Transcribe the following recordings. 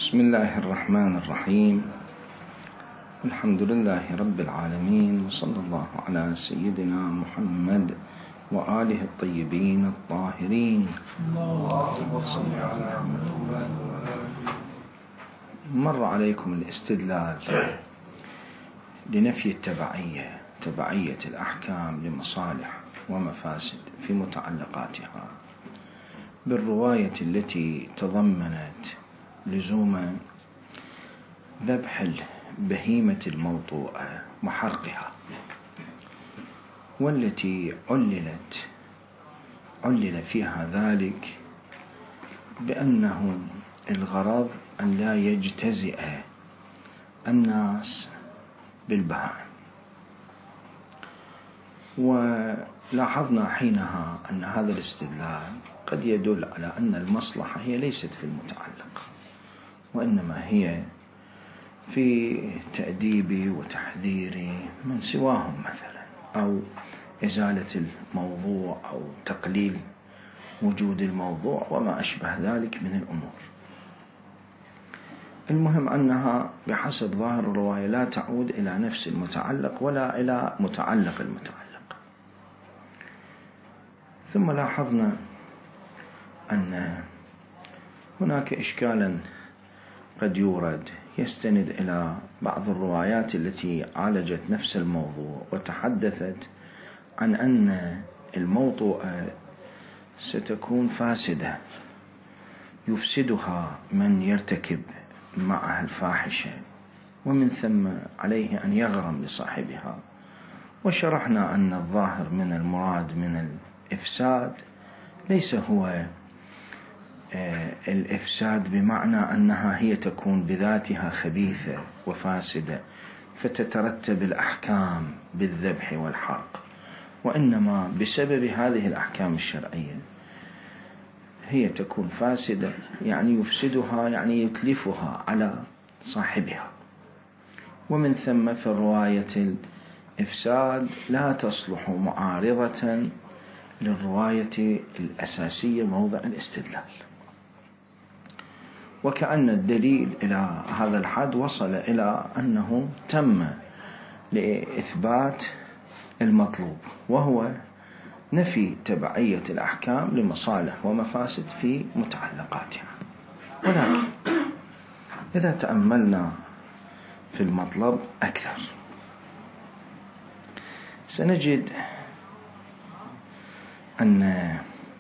بسم الله الرحمن الرحيم. الحمد لله رب العالمين، وصلى الله على سيدنا محمد وآله الطيبين الطاهرين. مر عليكم الاستدلال لنفي تبعية الأحكام لمصالح ومفاسد في متعلقاتها بالرواية التي تضمنت لزوم ذبح البهيمة الموطوءة وحرقها، والتي علل فيها ذلك بأنه الغرض أن لا يجتزئ الناس بالبهائم. ولاحظنا حينها أن هذا الاستدلال قد يدل على أن المصلحة هي ليست في المتعلق، وإنما هي في تأديب وتحذير من سواهم مثلا، أو إزالة الموضوع، أو تقليل وجود الموضوع وما أشبه ذلك من الأمور. المهم أنها بحسب ظاهر الرواية لا تعود إلى نفس المتعلق ولا إلى متعلق المتعلق. ثم لاحظنا أن هناك إشكالا قد يورد يستند إلى بعض الروايات التي عالجت نفس الموضوع وتحدثت عن أن الموطوءة ستكون فاسدة يفسدها من يرتكب معها الفاحشة، ومن ثم عليه أن يغرم لصاحبها. وشرحنا أن الظاهر من المراد من الإفساد ليس هو الإفساد بمعنى أنها هي تكون بذاتها خبيثة وفاسدة فتترتب الأحكام بالذبح والحرق، وإنما بسبب هذه الأحكام الشرعية هي تكون فاسدة، يعني يفسدها، يعني يتلفها على صاحبها. ومن ثم في رواية الإفساد لا تصلح معارضة للرواية الأساسية موضع الاستدلال. وكأن الدليل إلى هذا الحد وصل إلى أنه تم لإثبات المطلوب، وهو نفي تبعية الأحكام لمصالح ومفاسد في متعلقاتها. ولكن إذا تأملنا في المطلب أكثر سنجد أن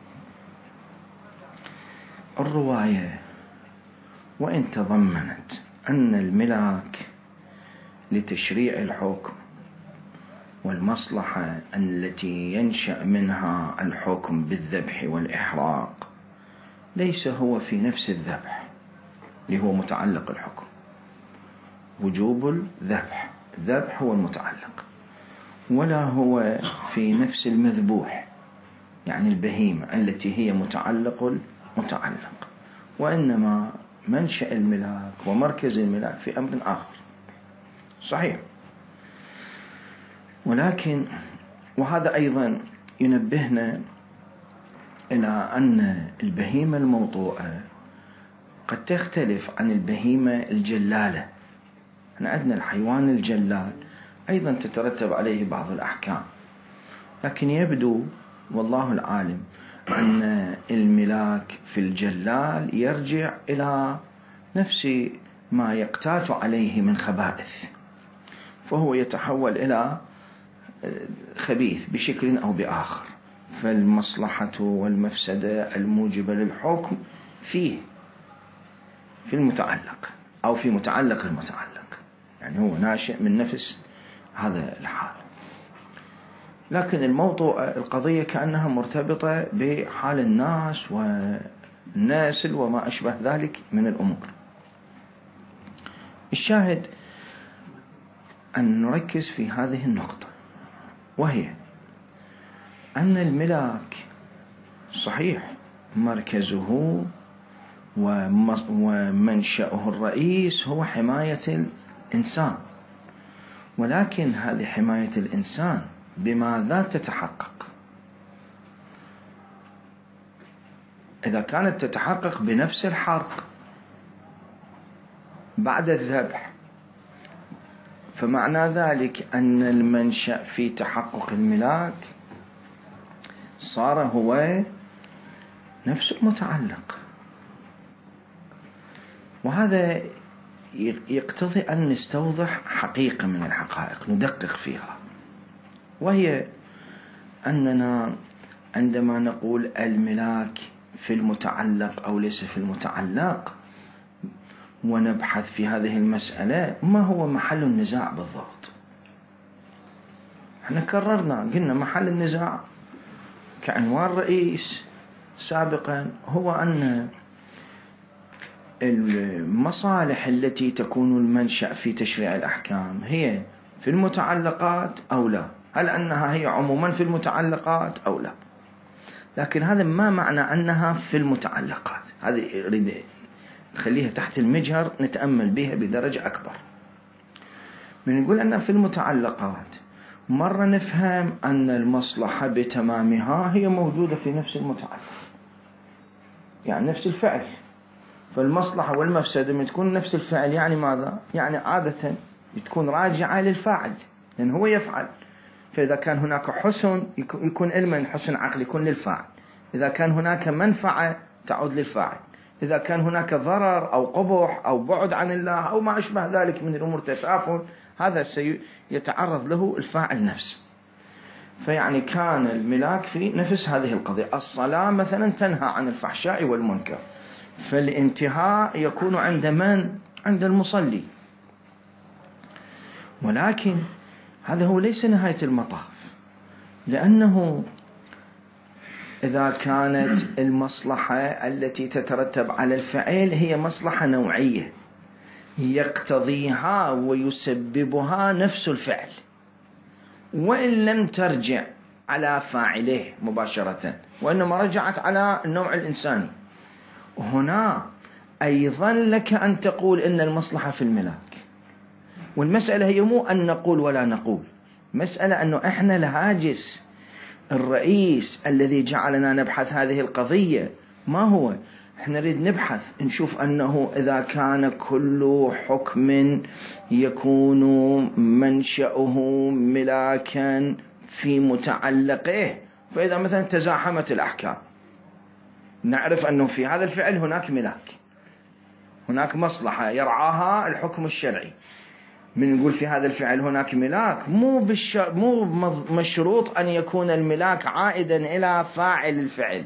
الرواية وإن تضمنت أن الملاك لتشريع الحكم والمصلحة التي ينشأ منها الحكم بالذبح والإحراق ليس هو في نفس الذبح اللي هو متعلق الحكم، وجوب الذبح هو المتعلق، ولا هو في نفس المذبوح يعني البهيمة التي هي متعلق، وإنما منشأ الملاك ومركز الملاك في أمر آخر. صحيح، ولكن وهذا أيضا ينبهنا إلى أن البهيمة الموطوءة قد تختلف عن البهيمة الجلالة. عندنا الحيوان الجلال أيضا تترتب عليه بعض الأحكام، لكن يبدو والله العالم أن الملاك في الجلال يرجع إلى نفس ما يقتات عليه من خبائث، فهو يتحول إلى خبيث بشكل أو بآخر، فالمصلحة والمفسدة الموجبة للحكم في المتعلق أو في متعلق المتعلق، يعني هو ناشئ من نفس هذا الحال. لكن الموضوع القضية كأنها مرتبطة بحال الناس والناسل وما أشبه ذلك من الأمور. الشاهد أن نركز في هذه النقطة، وهي أن الملاك صحيح مركزه ومنشأه الرئيس هو حماية الإنسان، ولكن هذه حماية الإنسان بماذا تتحقق؟ إذا كانت تتحقق بنفس الحرق بعد الذبح، فمعنى ذلك أن المنشأ في تحقق الملاك صار هو نفس المتعلق. وهذا يقتضي أن نستوضح حقيقة من الحقائق ندقق فيها، وهي أننا عندما نقول الملاك في المتعلق أو ليس في المتعلق ونبحث في هذه المسألة، ما هو محل النزاع بالضبط؟ احنا كررنا قلنا محل النزاع كعنوان رئيس سابقا هو أن المصالح التي تكون المنشأ في تشريع الأحكام هي في المتعلقات أو لا، هل أنها هي عموما في المتعلقات أو لا. لكن هذا ما معنى أنها في المتعلقات، هذه يريد نخليها تحت المجهر نتأمل بها بدرجة أكبر. من نقول أنها في المتعلقات، مرة نفهم أن المصلحة بتمامها هي موجودة في نفس المتعلق، يعني نفس الفعل. فالمصلحة والمفسدة من تكون نفس الفعل يعني ماذا؟ يعني عادة تكون راجعة للفاعل، لأن هو يفعل. فإذا كان هناك حسن يكون علما، حسن عقل يكون للفاعل. إذا كان هناك منفعة تعود للفاعل. إذا كان هناك ضرر أو قبح أو بعد عن الله أو ما أشبه ذلك من الأمور تسافل، هذا سيتعرض له الفاعل نفسه. فيعني كان الملاك في نفس هذه القضية. الصلاة مثلا تنهى عن الفحشاء والمنكر، فالانتهاء يكون عند من؟ عند المصلي. ولكن هذا هو ليس نهاية المطاف، لأنه إذا كانت المصلحة التي تترتب على الفعل هي مصلحة نوعية يقتضيها ويسببها نفس الفعل، وإن لم ترجع على فاعله مباشرة وإنما رجعت على النوع الإنساني، هنا أيضا لك أن تقول إن المصلحة في الملاك. والمسألة هي مو أن نقول ولا نقول، مسألة أنه إحنا الهاجس الرئيس الذي جعلنا نبحث هذه القضية ما هو؟ إحنا نريد نبحث نشوف أنه إذا كان كل حكم يكون منشأه ملاكا في متعلقه، فإذا مثلا تزاحمت الأحكام نعرف أنه في هذا الفعل هناك ملاك، هناك مصلحة يرعاها الحكم الشرعي. من نقول في هذا الفعل هناك ملاك، مو مشروط أن يكون الملاك عائدا إلى فاعل الفعل،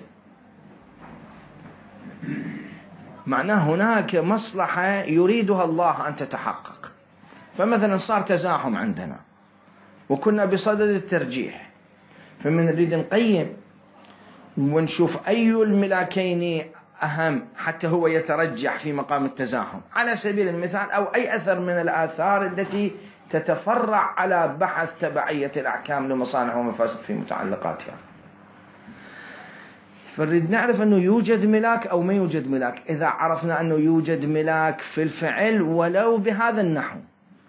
معناه هناك مصلحة يريدها الله أن تتحقق. فمثلا صار تزاحم عندنا وكنا بصدد الترجيح، فمن نريد نقيم ونشوف أي الملاكين أهم حتى هو يترجح في مقام التزاحم على سبيل المثال، أو أي أثر من الآثار التي تتفرع على بحث تبعية الأحكام لمصالح ومفاسد في متعلقاتها. فنريد نعرف أنه يوجد ملاك أو ما يوجد ملاك. إذا عرفنا أنه يوجد ملاك في الفعل ولو بهذا النحو،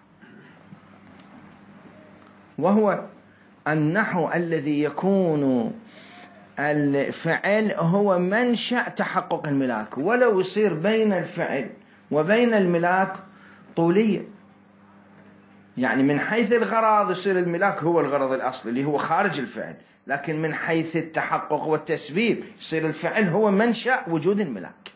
وهو النحو الذي يكون الفعل هو منشأ تحقق الملاك، ولو يصير بين الفعل وبين الملاك طولية، يعني من حيث الغرض يصير الملاك هو الغرض الأصلي اللي هو خارج الفعل، لكن من حيث التحقق والتسبيب يصير الفعل هو منشأ وجود الملاك.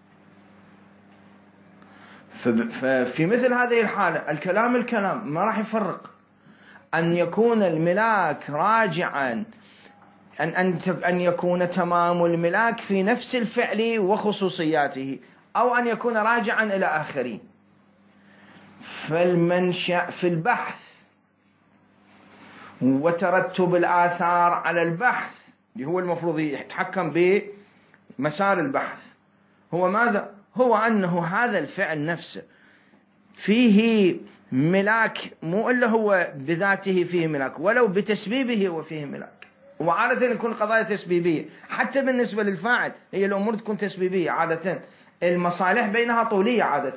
ففي مثل هذه الحالة الكلام ما راح يفرق أن يكون الملاك راجعا أن يكون تمام الملاك في نفس الفعل وخصوصياته، أو أن يكون راجعا إلى آخرين. فالمنشأ في البحث وترتب الآثار على البحث اللي هو المفروض يتحكم بمسار البحث هو ماذا؟ هو أنه هذا الفعل نفسه فيه ملاك، مو إلا هو بذاته فيه ملاك، ولو بتسبيبه هو فيه ملاك. وعادة يكون قضايا تسبيبية، حتى بالنسبة للفاعل هي الأمور تكون تسبيبية عادة، المصالح بينها طولية عادة،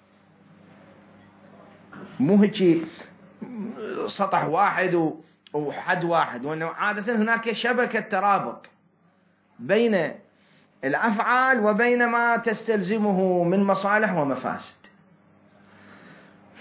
مو هيك سطح واحد وحد واحد، وأنه عادة هناك شبكة ترابط بين الأفعال وبين ما تستلزمه من مصالح ومفاسد.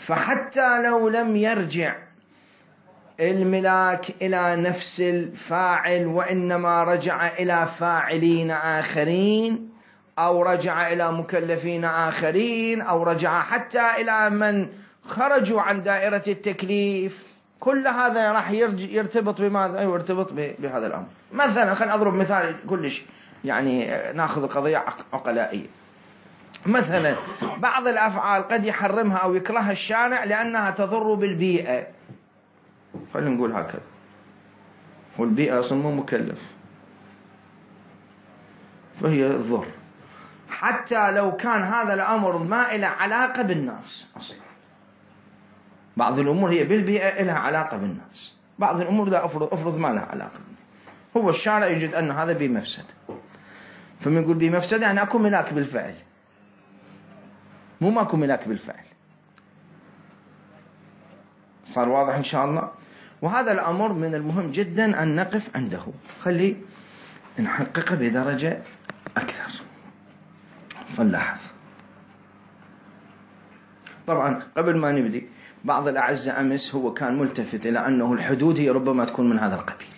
فحتى لو لم يرجع الملاك إلى نفس الفاعل وإنما رجع إلى فاعلين آخرين، أو رجع إلى مكلفين آخرين، أو رجع حتى إلى من خرجوا عن دائرة التكليف، كل هذا راح يرتبط بماذا؟ يرتبط بهذا الأمر. مثلا خلينا أضرب مثال كلش يعني ناخذ القضية عقلائية. مثلا بعض الأفعال قد يحرمها أو يكرهها الشارع لأنها تضر بالبيئة، خلينا نقول هكذا، والبيئة أصلا مو مكلف فهي ضر، حتى لو كان هذا الأمر ما له علاقة بالناس أصلا. بعض الأمور هي بالبيئة لها علاقة بالناس، بعض الأمور لا، أفرض ما لها علاقة. هو الشارع يجد أن هذا بمفسد، فمن يقول بمفسد يعني أكو ملاك بالفعل، مو ماكو ملاك بالفعل. صار واضح إن شاء الله؟ وهذا الأمر من المهم جدا أن نقف عنده، خلي نحققه بدرجة أكثر. فنلاحظ طبعا قبل ما نبدي، بعض الأعزة أمس هو كان ملتفت إلى أنه الحدود هي ربما تكون من هذا القبيل.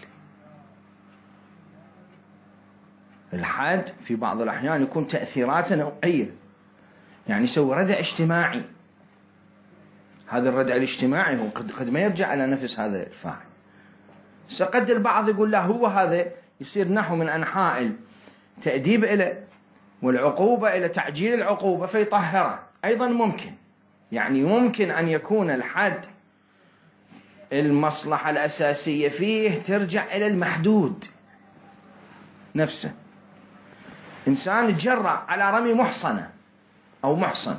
الحد في بعض الأحيان يكون تأثيرات نوعية، يعني يسوي ردع اجتماعي. هذا الردع الاجتماعي هو قد ما يرجع على نفس هذا الفاعل. سقد البعض يقول لا، هو هذا يصير نحو من أنحاء التأديب إلى والعقوبة إلى تعجيل العقوبة فيطهره. أيضا ممكن، يعني ممكن أن يكون الحد المصلحة الأساسية فيه ترجع إلى المحدود نفسه. إنسان تجرأ على رمي محصنة أو محصن،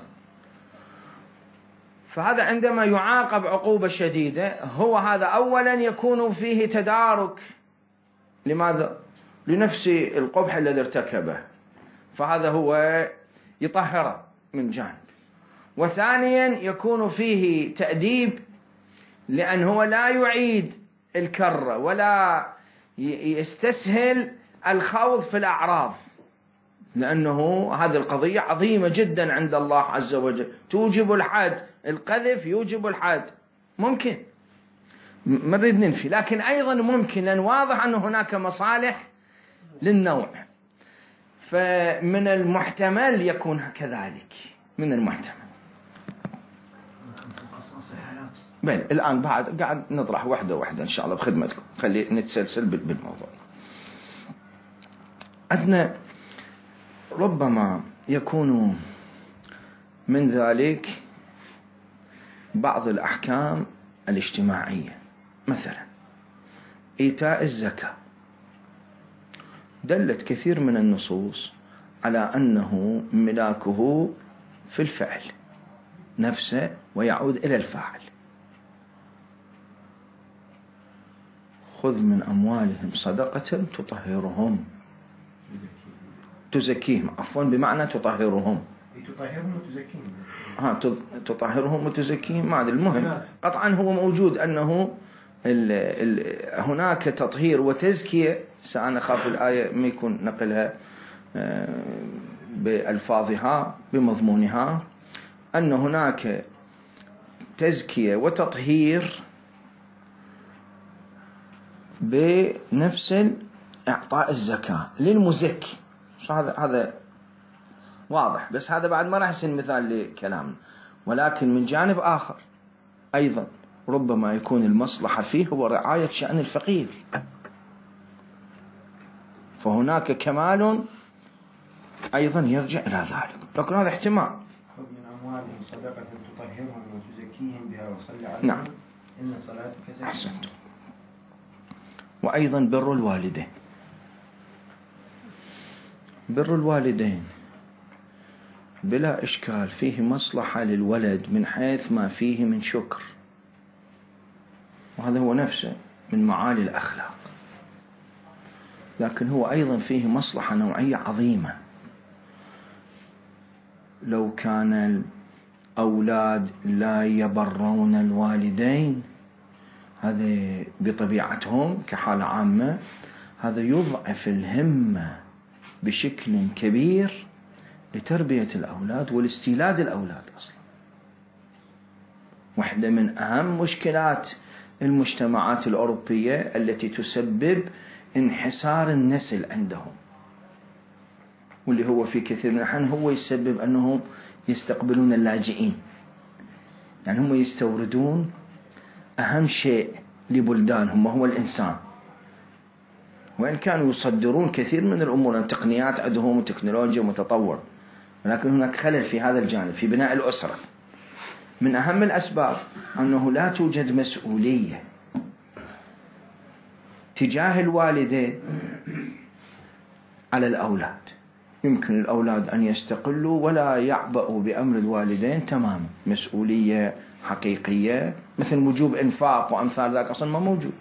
فهذا عندما يعاقب عقوبة شديدة هو هذا أولا يكون فيه تدارك، لماذا؟ لنفس القبح الذي ارتكبه، فهذا هو يطهره من جانب. وثانيا يكون فيه تأديب، لأنه لا يعيد الكرة ولا يستسهل الخوض في الأعراض، لأنه هذه القضية عظيمة جدا عند الله عز وجل، توجب الحد. القذف يوجب الحد، ممكن ما نريد ننفي، لكن أيضا ممكن، لأن واضح أن هناك مصالح للنوع، فمن المحتمل يكون كذلك، من المحتمل. بل الآن بعد قاعد نطرح واحدة واحدة إن شاء الله بخدمتكم، خلي نتسلسل بالموضوع. عندنا ربما يكون من ذلك بعض الأحكام الاجتماعية، مثلا إيتاء الزكاة، دلت كثير من النصوص على أنه ملاكه في الفعل نفسه ويعود إلى الفاعل. خذ من أموالهم صدقة تطهرهم، تزكيهم، عفوا بمعنى تطهرهم، تطهرهم وتزكيهم، ما أدري، المهم قطعا هو موجود أنه هناك تطهير وتزكية. سأنا خاف الآية ما يكون نقلها بألفاظها بمضمونها، أن هناك تزكية وتطهير بنفس إعطاء الزكاة للمزكي. هذا واضح، بس هذا بعد ما راح يصير مثال لكلامنا. ولكن من جانب آخر أيضا ربما يكون المصلحة فيه هو رعاية شأن الفقير، فهناك كمال أيضا يرجع إلى ذلك، لكن هذا احتمال. خذ من أموالهم صدقة تطهرهم وتزكيهم بها وصل عليهم. نعم، إن صلاتك زكاة. أحسنت. وأيضا بر الوالدين، بر الوالدين بلا إشكال فيه مصلحة للولد من حيث ما فيه من شكر، وهذا هو نفسه من معالي الأخلاق، لكن هو أيضا فيه مصلحة نوعية عظيمة. لو كان الأولاد لا يبرون الوالدين، هذا بطبيعتهم كحالة عامة، هذا يضعف الهمة بشكل كبير لتربية الأولاد والاستيلاد الأولاد أصلا. واحدة من أهم مشكلات المجتمعات الأوروبية التي تسبب انحسار النسل عندهم، واللي هو في كثير من الأحيان هو يسبب أنهم يستقبلون اللاجئين. يعني هم يستوردون أهم شيء لبلدانهم وهو الإنسان، وإن كانوا يصدرون كثير من الأمور، التقنيات عندهم وتكنولوجيا متطورة، ولكن هناك خلل في هذا الجانب في بناء الأسرة. من أهم الأسباب أنه لا توجد مسؤولية تجاه الوالدين على الأولاد. يمكن الأولاد أن يستقلوا ولا يعبأوا بأمر الوالدين تماما، مسؤولية حقيقية مثل وجوب إنفاق وأمثال ذلك أصلا ما موجود.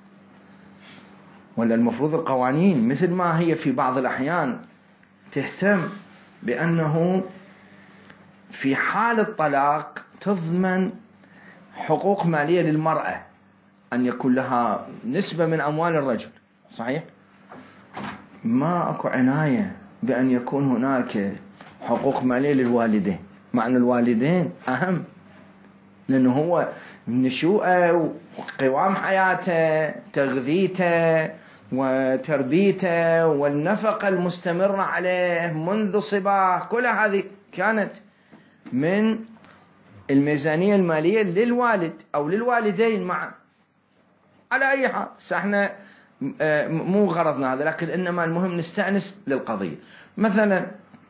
ولا المفروض القوانين مثل ما هي في بعض الأحيان تهتم بأنه في حال الطلاق تضمن حقوق مالية للمرأة، أن يكون لها نسبة من أموال الرجل، صحيح؟ ما أكو عناية بأن يكون هناك حقوق مالية للوالدين، مع أن الوالدين أهم، لأنه هو نشوءه وقوام حياته، تغذيته وتربيته والنفقة المستمرة عليه منذ صباه، كل هذه كانت من الميزانية المالية للوالد أو للوالدين معا. على أي حال احنا مو غرضنا هذا، لكن إنما المهم نستأنس للقضية. مثلا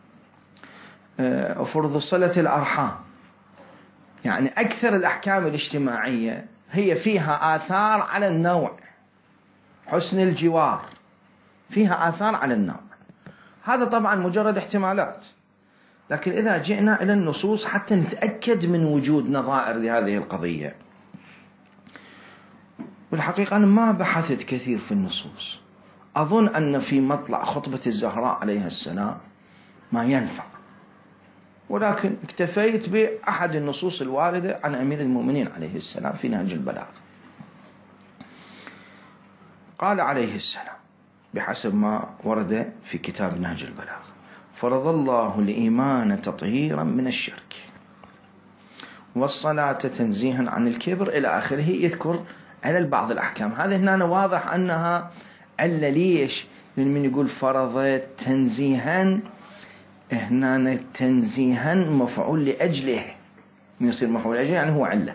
فرض صلة الأرحام، يعني أكثر الأحكام الاجتماعية هي فيها آثار على النوع. حسن الجوار فيها آثار على النوع، هذا طبعا مجرد احتمالات، لكن إذا جئنا إلى النصوص حتى نتأكد من وجود نظائر لهذه القضية. والحقيقة أنا ما بحثت كثير في النصوص، أظن أن في مطلع خطبة الزهراء عليها السلام ما ينفع، ولكن اكتفيت بأحد النصوص الواردة عن أمير المؤمنين عليه السلام في نهج البلاغة. قال عليه السلام بحسب ما ورد في كتاب نهج البلاغة: فرض الله الإيمان تطهيرا من الشرك، والصلاة تنزيها عن الكبر، إلى آخره. يذكر على بعض الأحكام هذه هنا واضح أنها علة. ليش؟ لأن من يقول فرض تنزيها، هنا تنزيها مفعول لأجله، من يصير مفعول لأجله يعني هو علة.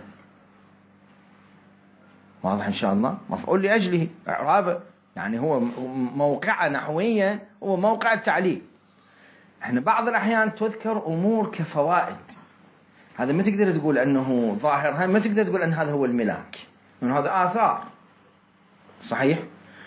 واضح إن شاء الله؟ مفعول لأجله إعرابه يعني هو موقع نحويا، هو موقع التعليل. احنا بعض الأحيان تذكر أمور كفوائد، هذا ما تقدر تقول أنه ظاهر، ما تقدر تقول أن هذا هو الملاك، من هذا آثار، صحيح؟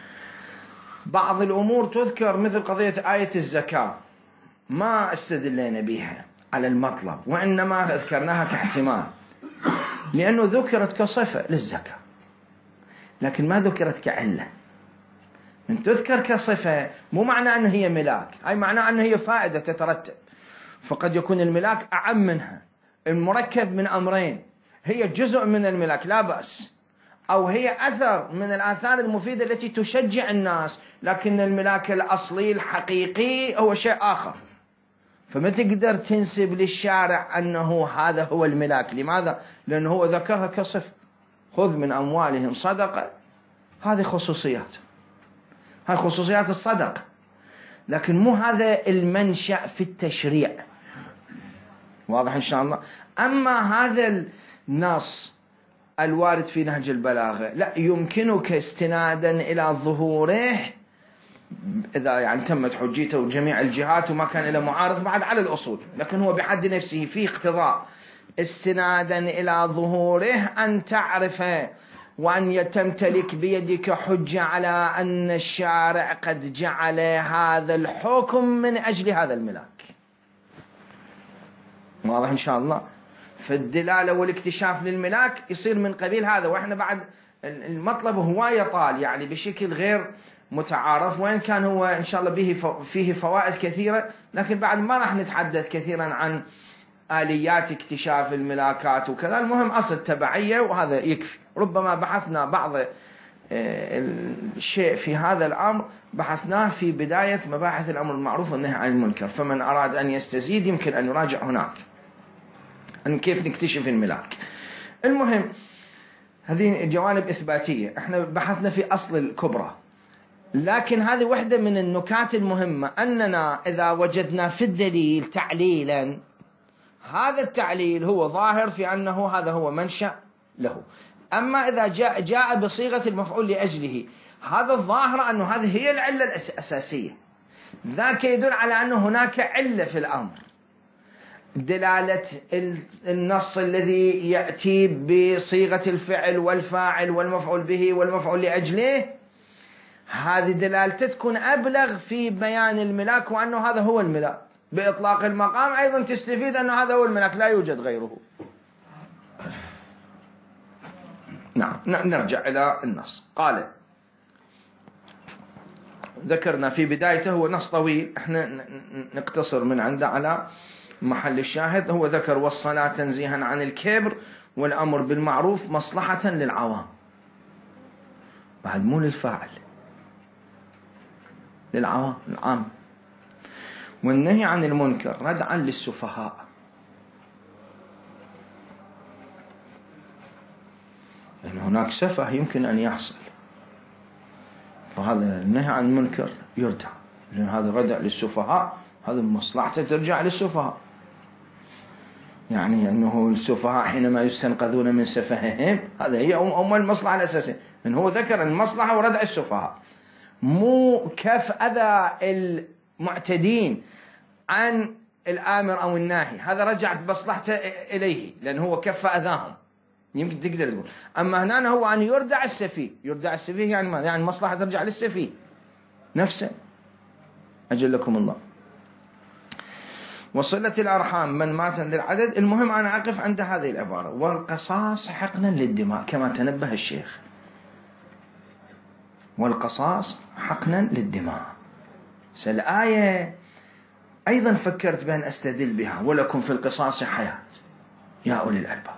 بعض الأمور تذكر مثل قضية آية الزكاة، ما استدلنا بها على المطلب، وإنما ذكرناها كاحتمال، لأنه ذكرت كصفة للزكاة لكن ما ذكرت كعلة. من تذكر كصفة مو معنى أنه هي ملاك، أي معنى أنه هي فائدة تترتب. فقد يكون الملاك أعم منها، المركب من أمرين، هي جزء من الملاك لا بأس، أو هي أثر من الآثار المفيدة التي تشجع الناس، لكن الملاك الأصلي الحقيقي هو شيء آخر. فما تقدر تنسب للشارع أنه هذا هو الملاك. لماذا؟ لأنه هو ذكرها كصفة، خذ من أموالهم صدقة، هذه خصوصيات، هذه خصوصيات الصدقة، لكن مو هذا المنشأ في التشريع. واضح إن شاء الله؟ أما هذا النص الوارد في نهج البلاغة لا يمكنك استنادا إلى ظهوره، إذا يعني تمت حجيته وجميع الجهات وما كان إلى معارض بعد على الأصول، لكن هو بحد نفسه فيه اقتضاء استنادا إلى ظهوره أن تعرف وأن تمتلك بيدك حجة على أن الشارع قد جعل هذا الحكم من أجل هذا الملاك. واضح إن شاء الله؟ فالدلالة والاكتشاف للملاك يصير من قبيل هذا. وإحنا بعد المطلب هواية طال يعني بشكل غير متعارف، وإن كان هو إن شاء الله فيه فوائد كثيرة، لكن بعد ما راح نتحدث كثيرا عن آليات اكتشاف الملاكات وكذا. المهم أصل تبعية وهذا يكفي. ربما بحثنا بعض الشيء في هذا الأمر بحثناه في بداية مباحث الأمر المعروف والنهي عن المنكر، فمن أراد أن يستزيد يمكن أن يراجع هناك أن كيف نكتشف الملاك. المهم هذه جوانب إثباتية، احنا بحثنا في أصل الكبرى، لكن هذه واحدة من النكات المهمة، أننا إذا وجدنا في الدليل تعليلا، هذا التعليل هو ظاهر في أنه هذا هو منشأ له. أما إذا جاء بصيغة المفعول لأجله، هذا الظاهر أنه هذه هي العلة الأساسية، ذاك يدل على أن هناك علة في الأمر. دلالة النص الذي يأتي بصيغة الفعل والفاعل والمفعول به والمفعول لأجله، هذه دلالته تكون أبلغ في بيان الملاك وأنه هذا هو الملاك. بإطلاق المقام أيضا تستفيد أنه هذا هو الملاك، لا يوجد غيره. نعم، نرجع إلى النص. قال ذكرنا في بدايته، هو نص طويل، احنا نقتصر من عنده على محل الشاهد. هو ذكر والصلاة تنزيها عن الكبر والأمر بالمعروف مصلحة للعوام، بعد مو للفاعل، للعوام العام. والنهي عن المنكر ردعا للسفهاء، لأن هناك سفه يمكن أن يحصل، فهذا النهي عن المنكر يردع، لأن هذا ردع للسفهاء، هذا مصلحته ترجع للسفهاء. يعني أنه السفهاء حينما يستنقذون من سفههم، هذا هي المصلحة الأساسية، لأن هو ذكر المصلحة وردع السفهاء، مو كف أذى المعتدين عن الآمر أو الناهي، هذا رجعت مصلحته إليه لأنه هو كف أذاهم، يمكن تقدر تقول. أما هنا هو أن يردع السفيه، يردع السفيه يعني ما؟ يعني مصلحة ترجع للسفيه نفسه، أجلكم الله. وصلة الأرحام من مات للعدد. المهم أنا أقف عند هذه العبارة، والقصاص حقنا للدماء، كما تنبه الشيخ، والقصاص حقنا للدماء. الآية أيضا فكرت بأن أستدل بها، ولكم في القصاص حياة يا أولي الألباب،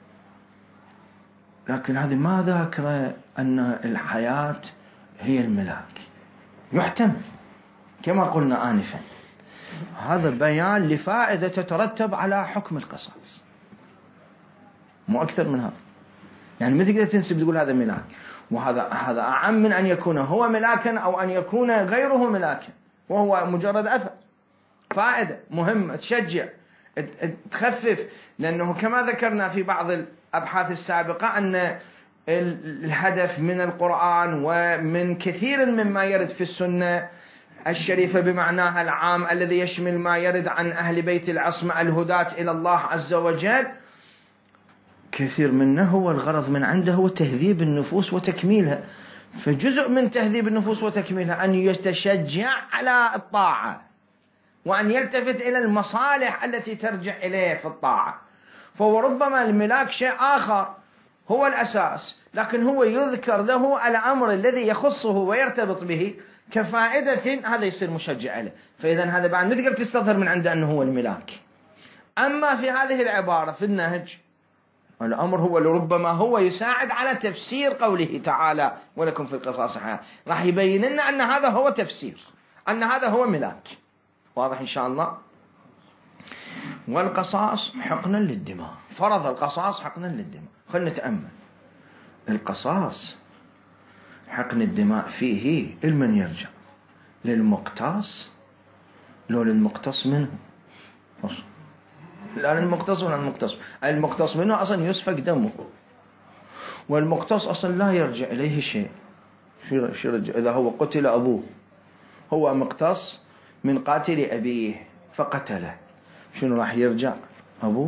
لكن هذه ما ذاكر أن الحياة هي الملاك، يحتمل كما قلنا آنفا، هذا بيان لفائدة تترتب على حكم القصاص، مو أكثر من هذا. يعني ما تقدر تنسب تقول هذا ملاك، وهذا أعم من أن يكون هو ملاكا أو أن يكون غيره ملاكا، وهو مجرد أثر، فائدة مهمة تشجع تخفف. لأنه كما ذكرنا في بعض الأبحاث السابقة أن الهدف من القرآن ومن كثير مما يرد في السنة الشريفة بمعناها العام الذي يشمل ما يرد عن أهل بيت العصمة الهداة إلى الله عز وجل، كثير منه هو الغرض من عنده هو تهذيب النفوس وتكميلها. فجزء من تهذيب النفوس وتكميلها أن يتشجع على الطاعة، وأن يلتفت إلى المصالح التي ترجع إليه في الطاعة. فوربما الملاك شيء آخر هو الأساس، لكن هو يذكر له الأمر الذي يخصه ويرتبط به كفائدة، هذا يصير مشجع له. فإذا هذا بعد ما تقدر تستظهر من عنده أنه هو الملاك. أما في هذه العبارة في النهج، الأمر هو لربما هو يساعد على تفسير قوله تعالى ولكم في القصاص حياة، راح يبين لنا أن هذا هو تفسير، أن هذا هو ملاك. واضح إن شاء الله. والقصاص حقنا للدماء، فرض القصاص حقنا للدماء. خلنا نتأمل، القصاص حقن الدماء فيه المن يرجع للمقتص لو للمقتص منه، لا للمقتص ولا المقتص. المقتص منه أصلا يسفك دمه، والمقتص أصلا لا يرجع إليه شيء. شو رجع؟ إذا هو قتل أبوه، هو مقتص من قاتل أبيه فقتله، شنو راح يرجع أبوه؟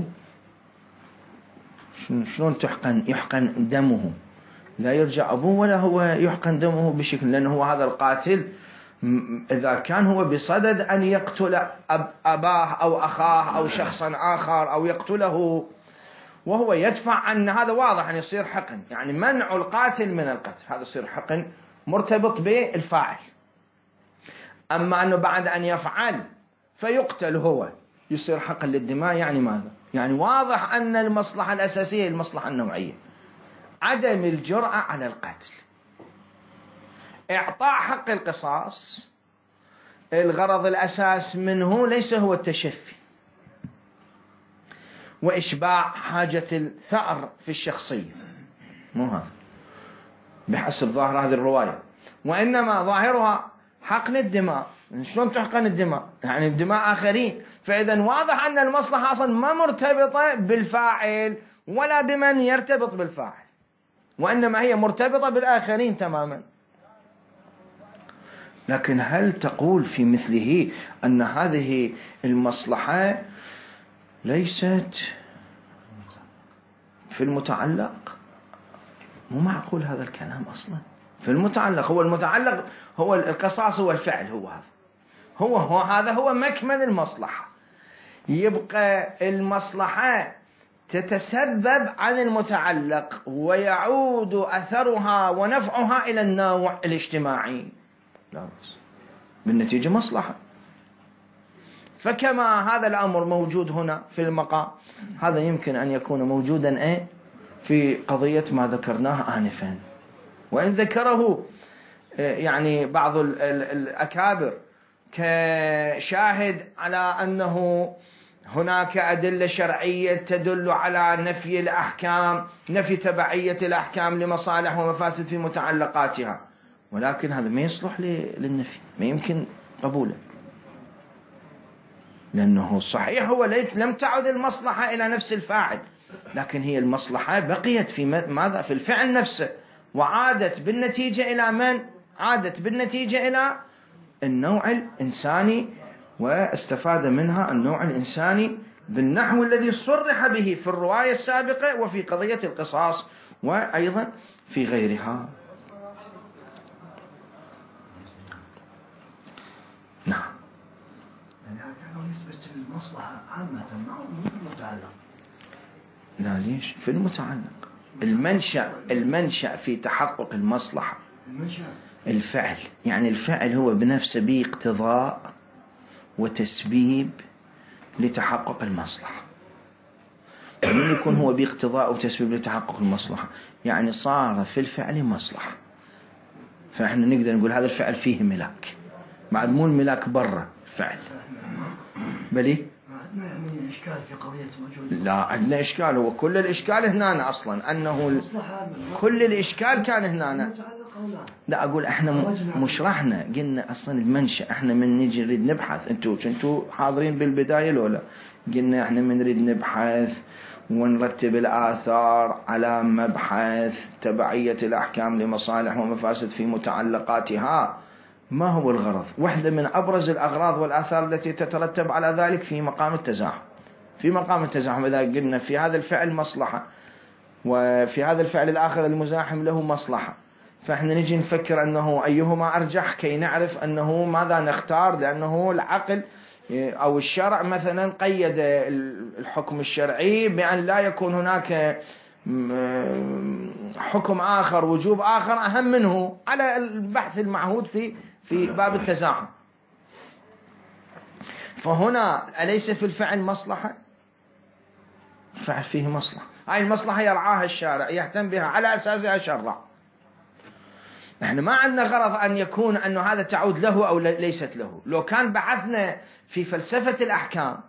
شلون يحقن دمه؟ لا يرجع أبوه ولا هو يحقن دمه بشكل، لأنه هو هذا القاتل إذا كان هو بصدد أن يقتل أباه أو أخاه أو شخصا آخر أو يقتله وهو يدفع أن هذا واضح أن يصير حقن، يعني منع القاتل من القتل، هذا يصير حقن مرتبط بالفاعل. أما أنه بعد أن يفعل فيقتل هو يصير حقن للدماء، يعني ماذا؟ يعني واضح أن المصلحة الأساسية المصلحة النوعية، عدم الجرأة على القتل. إعطاء حق القصاص الغرض الأساس منه ليس هو التشفي، وإشباع حاجة الثأر في الشخصية، مو هذا بحسب ظاهر هذه الرواية، وإنما ظاهرها حقن الدماء. شلون تحقن الدماء؟ يعني بدماء آخرين. فإذا واضح أن المصلحة أصلا ما مرتبطة بالفاعل ولا بمن يرتبط بالفاعل، وإنما هي مرتبطة بالآخرين تماما. لكن هل تقول في مثله أن هذه المصلحة ليست في المتعلق؟ مو معقول هذا الكلام أصلا. في المتعلق، هو المتعلق هو القصاص، هو الفعل، هو هذا هذا هو مكمن المصلحة. يبقى المصلحة تتسبب عن المتعلق ويعود أثرها ونفعها إلى النوع الاجتماعي، لا بس بالنتيجة مصلحة. فكما هذا الأمر موجود هنا في المقام، هذا يمكن أن يكون موجودا في قضية ما ذكرناه آنفا، وإن ذكره يعني بعض الأكابر كشاهد على أنه هناك أدلة شرعية تدل على نفي الأحكام، نفي تبعية الأحكام لمصالح ومفاسد في متعلقاتها، ولكن هذا ما يصلح للنفي، ما يمكن قبوله، لأنه صحيح هو لم تعد المصلحة إلى نفس الفاعل، لكن هي المصلحة بقيت في ماذا؟ في الفعل نفسه، وعادت بالنتيجة إلى من؟ عادت بالنتيجة إلى النوع الإنساني، واستفاد منها النوع الإنساني بالنحو الذي صرح به في الرواية السابقة وفي قضية القصاص وأيضا في غيرها. نعم. يعني كانوا يثبت المصلحة عامة مو المتعلق. لا ليش؟ في المتعلق. المنشأ في تحقق المصلحة الفعل، يعني الفعل هو بنفسه باقتضاء وتسبيب لتحقق المصلحة. ومن يكون هو باقتضاء وتسبيب لتحقق المصلحة؟ يعني صار في الفعل مصلحة، فإحنا نقدر نقول هذا الفعل فيه ملاك، بعد مو الملاك برا الفعل. بلي عندنا يعني إشكال في قضية وجود. لا عندنا إشكال، هو كل الإشكال هنا أصلا أنه كل الإشكال كان هنا. لا أقول إحنا مش رحنا قلنا أصلا المنشأ، إحنا من نجي نريد نبحث، أنتوا حاضرين بالبداية لولا قلنا إحنا من نريد نبحث ونرتب الآثار على مبحث تبعية الأحكام لمصالح ومفاسد في متعلقاتها. ما هو الغرض؟ واحدة من أبرز الأغراض والآثار التي تترتب على ذلك في مقام التزاحم. في مقام التزاحم إذا قلنا في هذا الفعل مصلحة وفي هذا الفعل الآخر المزاحم له مصلحة، فإحنا نجي نفكر أنه أيهما أرجح كي نعرف أنه ماذا نختار، لأنه العقل أو الشرع مثلا قيد الحكم الشرعي بأن لا يكون هناك حكم آخر، وجوب آخر أهم منه، على البحث المعهود في باب التزاحم. فهنا أليس في الفعل مصلحة؟ الفعل فيه مصلحة، هاي المصلحة يرعاها الشارع، يهتم بها، على أساسها شرع. نحن ما عندنا غرض أن يكون أنه هذا تعود له أو ليست له. لو كان بحثنا في فلسفة الأحكام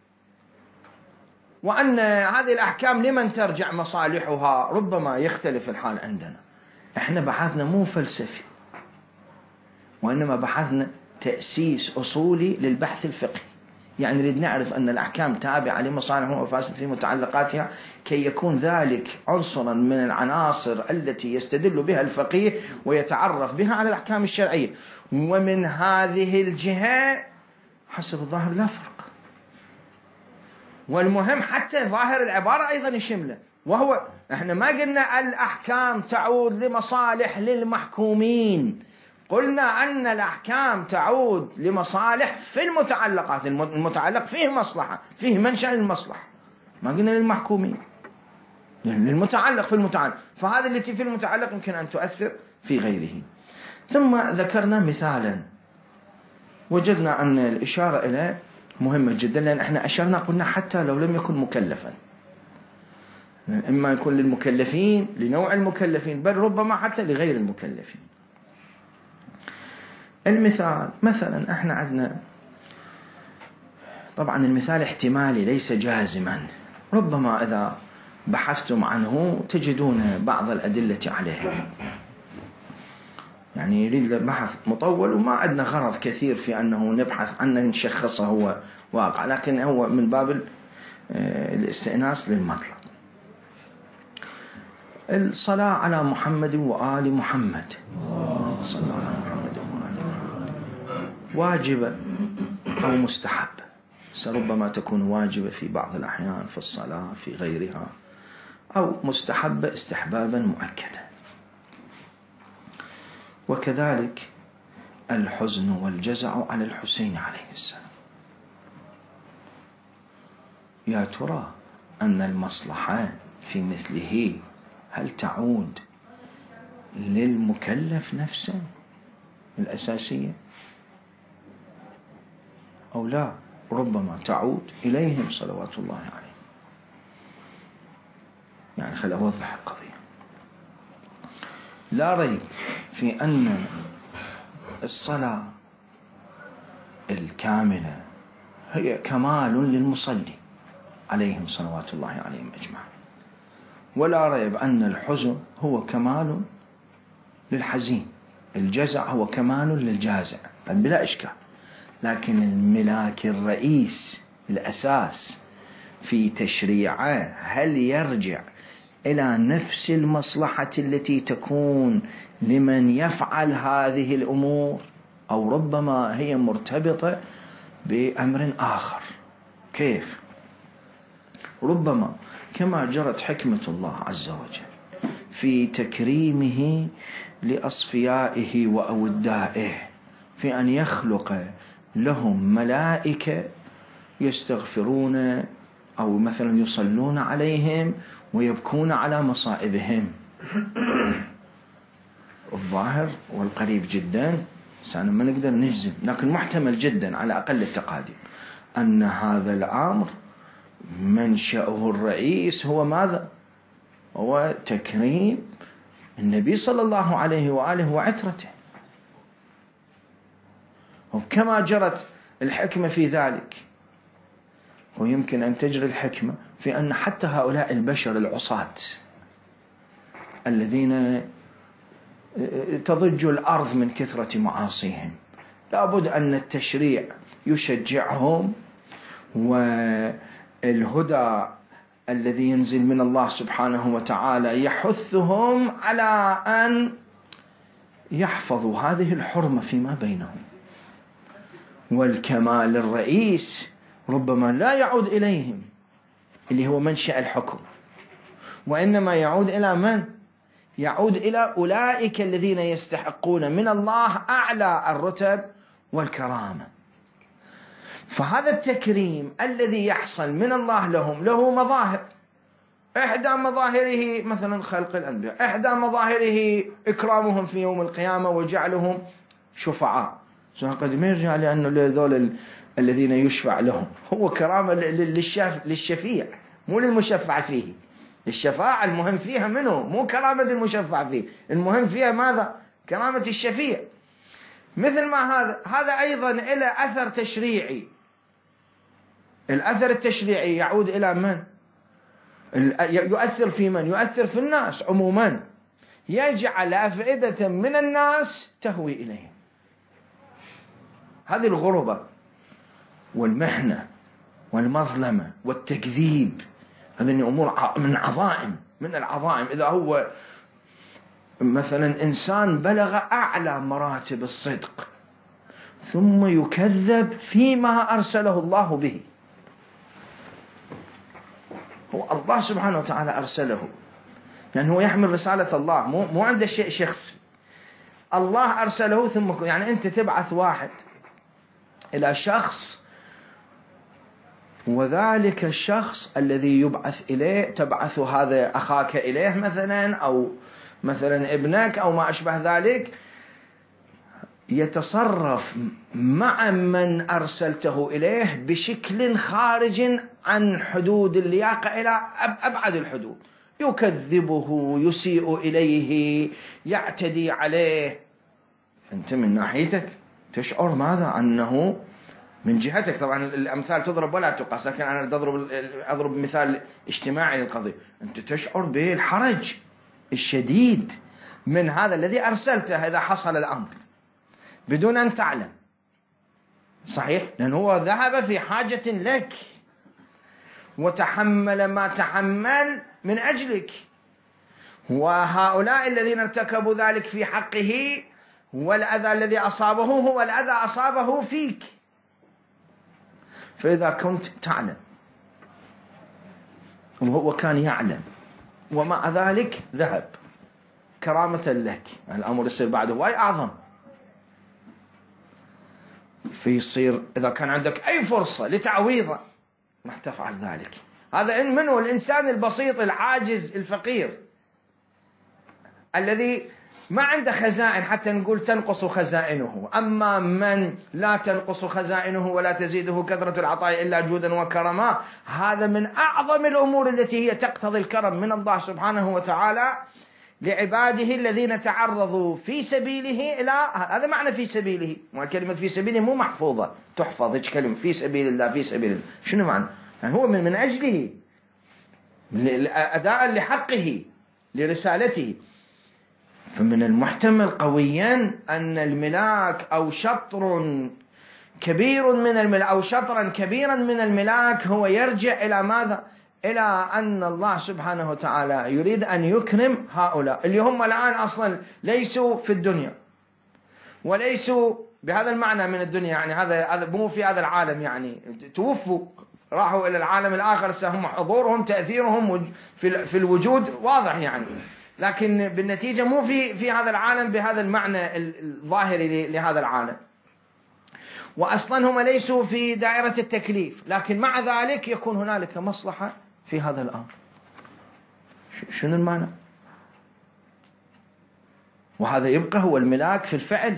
وأن هذه الأحكام لمن ترجع مصالحها، ربما يختلف الحال عندنا. احنا بحثنا مو فلسفي، وإنما بحثنا تأسيس أصولي للبحث الفقهي، يعني نريد نعرف أن الأحكام تابعة لمصالح ومفاسد في متعلقاتها، كي يكون ذلك عنصرا من العناصر التي يستدل بها الفقيه ويتعرف بها على الأحكام الشرعية. ومن هذه الجهة حسب الظاهر لا فرق. والمهم حتى ظاهر العبارة أيضا يشمله، وهو احنا ما قلنا الأحكام تعود لمصالح للمحكومين، قلنا أن الأحكام تعود لمصالح في المتعلقات، المتعلق فيه مصلحة، فيه منشأ المصلحة، ما قلنا للمحكومين، للمتعلق في المتعلق، فهذا التي في المتعلق يمكن أن تؤثر في غيره. ثم ذكرنا مثالا وجدنا أن الإشارة إليه مهمة جدا، لأن احنا أشرنا قلنا حتى لو لم يكن مكلفا، إما يكون للمكلفين، لنوع المكلفين، بل ربما حتى لغير المكلفين. المثال مثلا احنا عندنا، طبعا المثال احتمالي ليس جازما، ربما إذا بحثتم عنه تجدون بعض الأدلة عليه. يعني يريد بحث مطول وما عندنا غرض كثير في أنه نبحث عنه نشخصه هو واقع، لكن هو من باب الاستئناس للمطلب. الصلاة على محمد وآل محمد، صلى على محمد وآل محمد، واجبة أو مستحب. ربما تكون واجبة في بعض الأحيان في الصلاة في غيرها، أو مستحبة استحبابا مؤكدا. وكذلك الحزن والجزع على الحسين عليه السلام. يا ترى أن المصلحة في مثله هل تعود للمكلف نفسه الأساسية أو لا؟ ربما تعود إليهم صلوات الله عليه. يعني خلي أوضح القضية. لا ريب في أن الصلاة الكاملة هي كمال للمصلي عليهم صلوات الله عليهم أجمعين، ولا ريب أن الحزن هو كمال للحزين، الجزع هو كمال للجازع بلا إشكال. لكن الملاك الرئيس الأساس في تشريعه هل يرجع إلى نفس المصلحة التي تكون لمن يفعل هذه الأمور، أو ربما هي مرتبطة بأمر آخر؟ كيف؟ ربما كما جرت حكمة الله عز وجل في تكريمه لأصفيائه وأودائه في أن يخلق لهم ملائكة يستغفرون أو مثلا يصلون عليهم ويبكون على مصائبهم. الظاهر والقريب جدا سأنا ما نقدر نجزم، لكن محتمل جدا على أقل التقادير أن هذا الأمر منشأه الرئيس هو ماذا؟ هو تكريم النبي صلى الله عليه وآله وعترته. وكما جرت الحكمة في ذلك، ويمكن أن تجري الحكمة في أن حتى هؤلاء البشر العصاة الذين تضج الأرض من كثرة معاصيهم لابد أن التشريع يشجعهم، والهدى الذي ينزل من الله سبحانه وتعالى يحثهم على أن يحفظوا هذه الحرمة فيما بينهم. والكمال الرئيس ربما لا يعود إليهم اللي هو منشأ الحكم، وإنما يعود إلى من؟ يعود إلى أولئك الذين يستحقون من الله أعلى الرتب والكرامة. فهذا التكريم الذي يحصل من الله لهم له مظاهر، إحدى مظاهره مثلا خلق الأنبياء، إحدى مظاهره إكرامهم في يوم القيامة وجعلهم شفعاء. قد ما يرجع لأنه لذول الذين يشفع لهم هو كرامة للشفيع مو للمشفع فيه. الشفاعة المهم فيها منه، مو كرامة المشفع فيه، المهم فيها ماذا؟ كرامة الشفيع. مثل ما هذا أيضا إلى أثر تشريعي. الأثر التشريعي يعود إلى من؟ يؤثر في من؟ يؤثر في الناس عموما، يجعل أفئدة من الناس تهوي إليه. هذه الغربة والمحنة والمظلمة والتكذيب هذه أمور من العظائم. إذا هو مثلا إنسان بلغ أعلى مراتب الصدق ثم يكذب فيما أرسله الله به، هو الله سبحانه وتعالى أرسله، يعني هو يحمل رسالة الله، مو عنده شيء شخصي، الله أرسله. ثم يعني أنت تبعث واحد إلى شخص، وذلك الشخص الذي يبعث إليه تبعث هذا أخاك إليه مثلا، أو مثلا ابنك أو ما أشبه ذلك، يتصرف مع من أرسلته إليه بشكل خارج عن حدود اللياقة إلى أبعد الحدود، يكذبه، يسيء إليه، يعتدي عليه. أنت من ناحيتك تشعر ماذا؟ أنه من جهتك طبعا الأمثال تضرب ولا تقاس، لكن أنا أضرب مثال اجتماعي للقضية. أنت تشعر بالحرج الشديد من هذا الذي أرسلته إذا حصل الأمر بدون أن تعلم، صحيح؟ لأنه هو ذهب في حاجة لك وتحمل ما تحمل من أجلك، وهؤلاء الذين ارتكبوا ذلك في حقه والأذى الذي أصابه هو الأذى أصابه فيك. فإذا كنت تعلم وهو كان يعلم ومع ذلك ذهب كرامة لك، الأمر يصير بعده واي أعظم. فيصير إذا كان عندك أي فرصة لتعويضه راح تفعل ذلك. هذا منه الإنسان البسيط العاجز الفقير الذي ما عنده خزائن حتى نقول تنقص خزائنه. أما من لا تنقص خزائنه ولا تزيده كثرة العطاء إلا جودا وكرما، هذا من أعظم الأمور التي هي تقتضي الكرم من الله سبحانه وتعالى لعباده الذين تعرضوا في سبيله إلى هذا معنى في سبيله. وكلمة في سبيله مو محفوظة، تحفظ هيك كلمة في سبيل الله، في سبيل الله شنو معنى؟ يعني هو من أجله أداء لحقه لرسالته. فمن المحتمل قويا أن الملاك أو شطر كبير من الملاك أو شطرا كبيرا من الملاك هو يرجع إلى ماذا؟ إلى أن الله سبحانه وتعالى يريد أن يكرم هؤلاء اللي هم الآن أصلا ليسوا في الدنيا وليسوا بهذا المعنى من الدنيا، يعني هذا مو في هذا العالم، يعني توفوا راحوا إلى العالم الآخر، سهم حضورهم تأثيرهم في الوجود واضح يعني، لكن بالنتيجة مو في هذا العالم بهذا المعنى الظاهري لهذا العالم، وأصلا هم ليسوا في دائرة التكليف، لكن مع ذلك يكون هنالك مصلحة في هذا الأمر. شنو المعنى؟ وهذا يبقى هو الملاك في الفعل،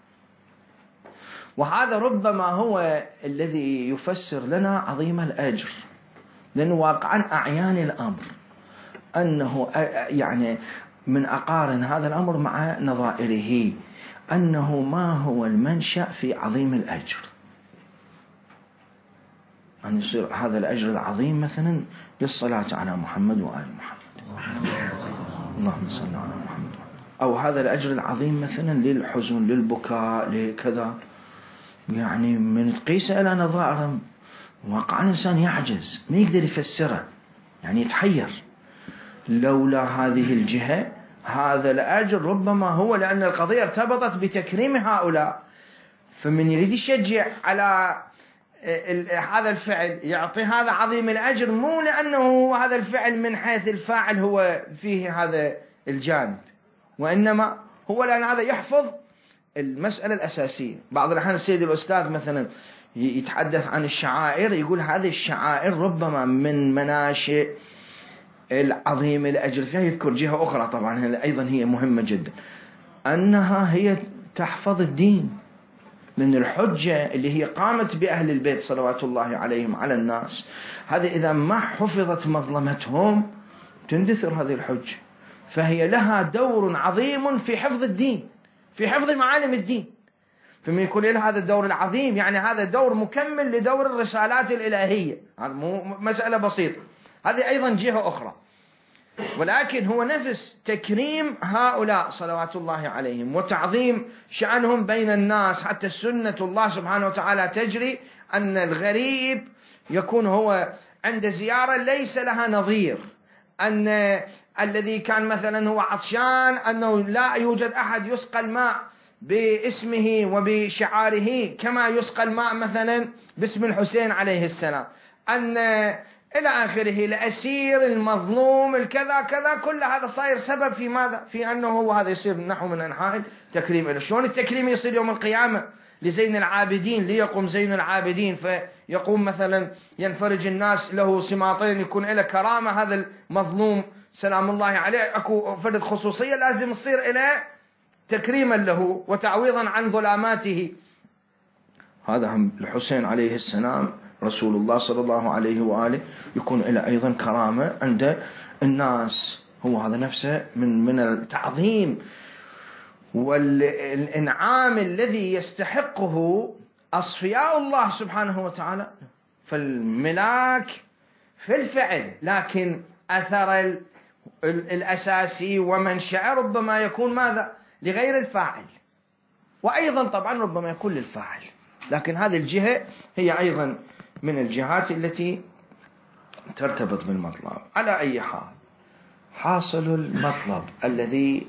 وهذا ربما هو الذي يفسر لنا عظيم الأجر، لأنه واقعا أعيان الأمر أنه يعني من أقارن هذا الأمر مع نظائره أنه ما هو المنشأ في عظيم الأجر، أن يصير هذا الأجر العظيم مثلا للصلاة على محمد وآل محمد، اللهم صل على محمد، أو هذا الأجر العظيم مثلا للحزن للبكاء لكذا، يعني من تقيسه إلى نظائر واقع الإنسان يعجز ما يقدر يفسره، يعني يتحير. لولا هذه الجهة هذا الأجر ربما هو لأن القضية ارتبطت بتكريم هؤلاء، فمن يريد يشجع على هذا الفعل يعطي هذا عظيم الأجر، مو لأنه هذا الفعل من حيث الفاعل هو فيه هذا الجانب، وإنما هو لأن هذا يحفظ المسألة الأساسية. بعض الأحيان السيد الأستاذ مثلا يتحدث عن الشعائر، يقول هذه الشعائر ربما من مناشئ العظيم الأجر فيها، يذكر جهة أخرى طبعا أيضا هي مهمة جدا، أنها هي تحفظ الدين، لأن الحجة اللي هي قامت بأهل البيت صلوات الله عليهم على الناس، هذه إذا ما حفظت مظلمتهم تندثر هذه الحجة، فهي لها دور عظيم في حفظ الدين، في حفظ معالم الدين. فمن يكون لها هذا الدور العظيم يعني هذا دور مكمل لدور الرسالات الإلهية، هذا مو مسألة بسيطة، هذه أيضا جهة أخرى. ولكن هو نفس تكريم هؤلاء صلوات الله عليهم وتعظيم شأنهم بين الناس، حتى سنة الله سبحانه وتعالى تجري أن الغريب يكون هو عند زيارة ليس لها نظير، أن الذي كان مثلا هو عطشان أنه لا يوجد أحد يسقى الماء باسمه وبشعاره كما يسقى الماء مثلا باسم الحسين عليه السلام، أن إلى آخره لأسير المظلوم الكذا كذا، كل هذا صاير سبب في ماذا؟ في أنه هو هذا يصير نحو من أنحاء التكريم. شلون التكريم يصير يوم القيامة لزين العابدين، ليقوم زين العابدين فيقوم مثلا ينفرج الناس له سماطين يكون له كرامة، هذا المظلوم سلام الله عليه أكو فرد خصوصية لازم يصير إلى تكريما له وتعويضا عن ظلاماته. هذا هم الحسين عليه السلام رسول الله صلى الله عليه وآله يكون إلى أيضا كرامة عند الناس، هو هذا نفسه من التعظيم والإنعام الذي يستحقه أصفياء الله سبحانه وتعالى فالملاك في الفعل، لكن أثر الأساسي ومنشأ ربما يكون ماذا؟ لغير الفاعل، وأيضا طبعا ربما يكون للفاعل، لكن هذه الجهة هي أيضا من الجهات التي ترتبط بالمطلب. على أي حال، حاصل المطلب الذي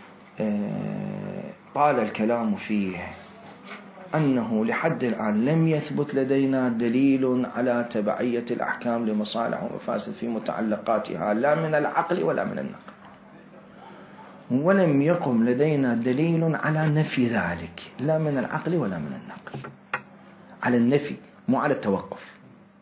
طال الكلام فيه أنه لحد الآن لم يثبت لدينا دليل على تبعية الأحكام لمصالح ومفاسد في متعلقاتها، لا من العقل ولا من النقل، ولم يقم لدينا دليل على نفي ذلك، لا من العقل ولا من النقل، على النفي مو على التوقف.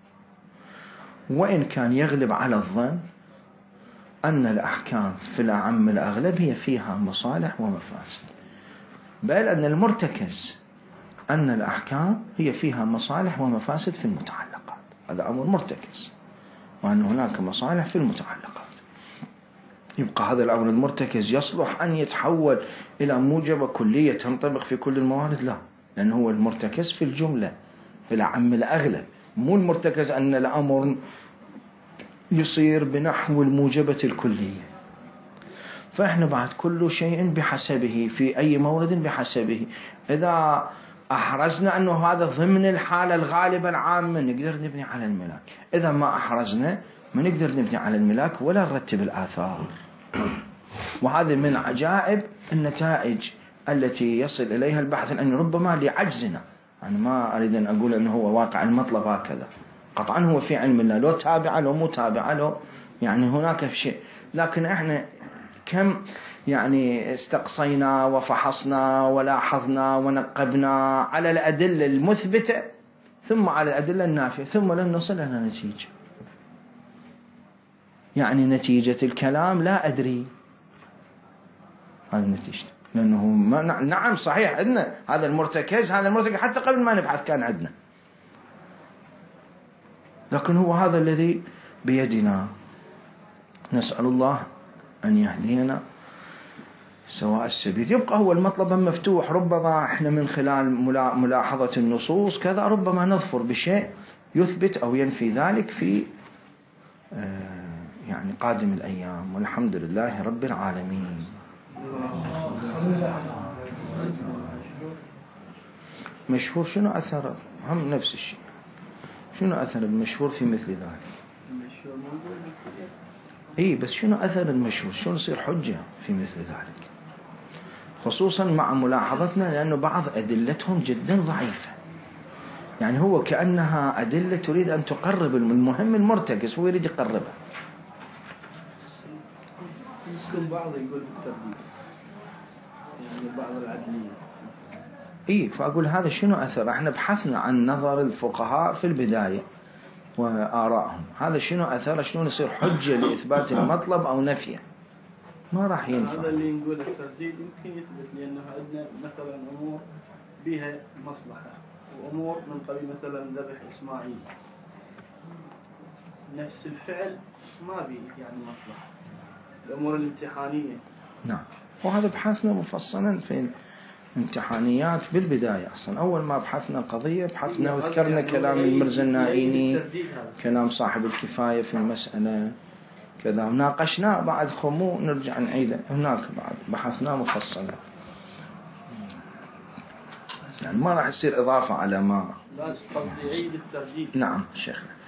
وإن كان يغلب على الظن أن الأحكام في الأعم الأغلب هي فيها مصالح ومفاسد، بل أن المرتكز أن الأحكام هي فيها مصالح ومفاسد في المتعلقات، هذا أمر مرتكز، وأن هناك مصالح في المتعلقات. يبقى هذا الأمر المرتكز يصلح أن يتحول إلى موجبة كلية تنطبق في كل الموارد؟ لا، لأنه هو المرتكز في الجملة في الأعم الأغلب، مو المرتكز أن الأمر يصير بنحو الموجبة الكلية. فإحنا بعد كل شيء بحسبه في أي مورد بحسبه. إذا أحرزنا أنه هذا ضمن الحالة الغالبة العامة نقدر نبني على الملاك، إذا ما أحرزنا ما نقدر نبني على الملاك ولا نرتب الآثار. وهذا من عجائب النتائج التي يصل إليها البحث، لأن ربما لعجزنا، أنا ما أريد أن أقول أنه هو واقع المطلب هكذا، قطعا هو في علم الله لو تابع له مو تابع له، يعني هناك شيء، لكن إحنا كم يعني استقصينا وفحصنا ولاحظنا ونقبنا على الأدلة المثبتة ثم على الأدلة النافية، ثم لن نصل إلى نتيجة. يعني نتيجة الكلام لا أدري، هذه النتيجة، لأنه نعم صحيح عندنا هذا المرتكز، هذا المرتكز حتى قبل ما نبحث كان عندنا، لكن هو هذا الذي بيدنا. نسأل الله أن يهدينا سواء السبيل. يبقى هو المطلب مفتوح، ربما احنا من خلال ملاحظة النصوص كذا ربما نظفر بشيء يثبت أو ينفي ذلك في يعني قادم الأيام، والحمد لله رب العالمين. مشهور شنو أثر؟ هم نفس الشيء، شنو أثر المشهور في مثل ذلك؟ إيه بس شنو أثر المشهور؟ شنو يصير حجة في مثل ذلك؟ خصوصا مع ملاحظتنا لأنه بعض أدلتهم جدا ضعيفة، يعني هو كأنها أدلة تريد أن تقرب المهم المرتكز، هو يريد يقربها. بعض يقول بالترديد، يعني بعض العدلية. إيه فأقول هذا شنو أثر؟ احنا بحثنا عن نظر الفقهاء في البداية وآرائهم، هذا شنو أثر؟ شنو يصير حجة لإثبات المطلب أو نفيه؟ ما راح ينفع. هذا اللي نقول الترديد يمكن يثبت، لأنه عندنا مثلا أمور بها مصلحة، وأمور من قبيل مثلا ذبح إسماعيل نفس الفعل ما به يعني مصلحة، الأمور الامتحانية. نعم، وهذا بحثنا مفصلا في امتحانيات بالبداية. أصلا أول ما بحثنا قضية بحثنا وذكرنا كلام المرزا النائيني، كلام صاحب الكفاية في المسألة كذا، وناقشنا بعد خمو نرجع نعيده هناك، بعد بحثنا مفصلا، يعني ما راح يصير إضافة على ما. لا قصدي عيد الترديد. نعم شيخ.